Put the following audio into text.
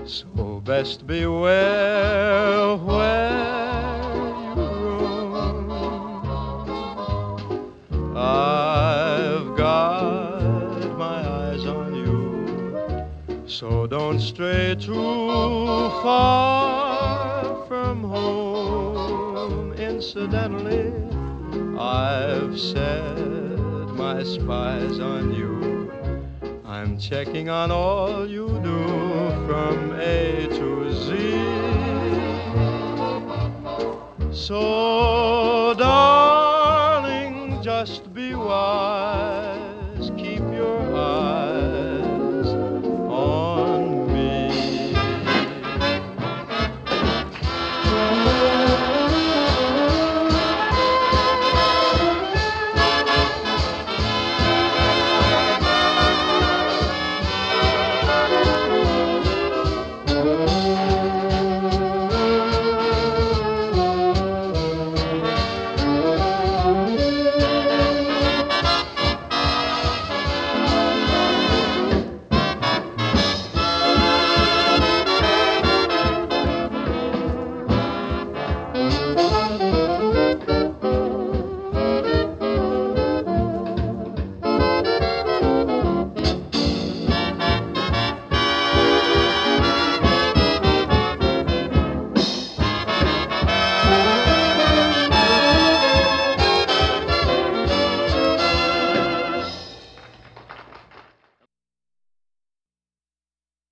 So best beware where you roam. I've got my eyes on you, so don't stray too far from home. Incidentally, I've set my spies on you. I'm checking on all you do from A to Z. So